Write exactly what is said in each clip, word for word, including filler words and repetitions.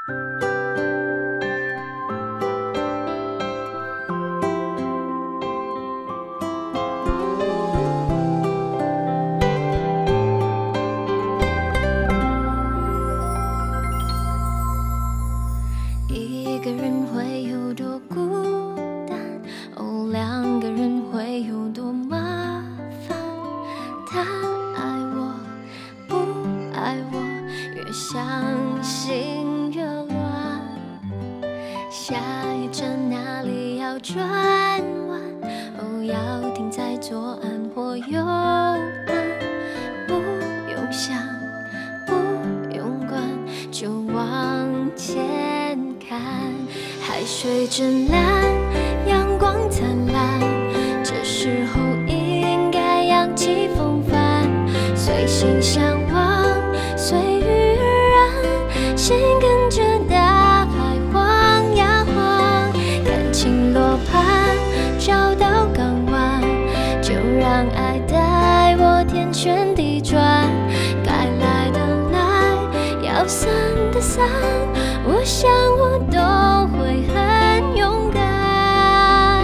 一个人会有多孤单？哦，两个人会有多麻烦？他爱我，不爱我，越相信越乱。下一站哪里要转弯？哦，要停在左岸或右岸？不用想，不用管，就往前看。海水真蓝，阳光灿烂，这时候应该扬起风帆，随心向往，随遇而安，心跟着大海晃呀晃。感情落盘，找到港湾，就让爱带我天旋地转。该来的来，要散的散，我想我都会很勇敢。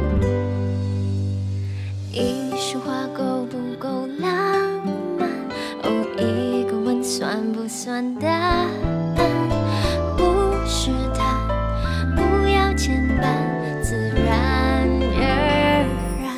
一束花够不够浪漫？哦，一个吻算不算答案？不试探，不要牵绊，自然而然。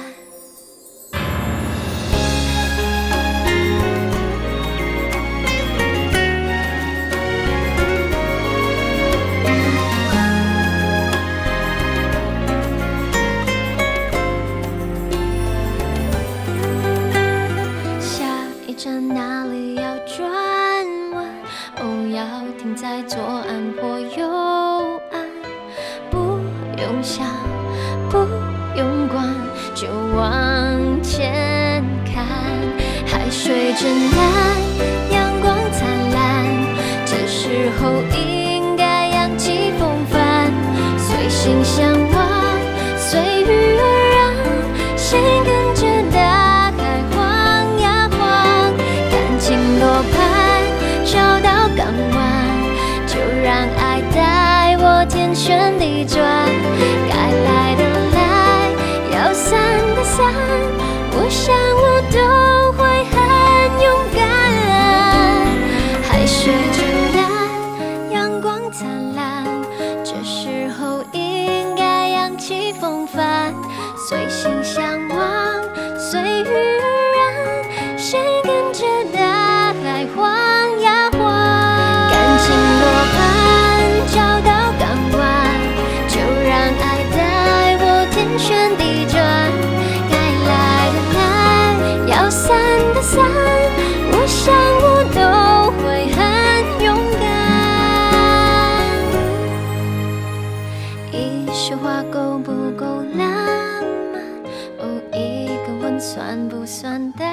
站哪里要转弯？哦，要停在左岸或右岸？不用想，不用管，就往前看。海水真蓝，阳光灿烂，这时候应该扬起风帆，随心向往，随遇而安，心跟着大落盘，找到港湾，就让爱带我天旋地转。该来的来，要散的散，我想我都会很勇敢。海水真蓝，阳光灿烂，这时候应该扬起风帆，随心向往，随遇而安，谁跟着大海晃呀晃。感情落盘，找到港湾，就让爱带我天旋地转。该来的来，要散的散，我想我都会很勇敢。一束花够不够浪漫？哦，一个吻算不算答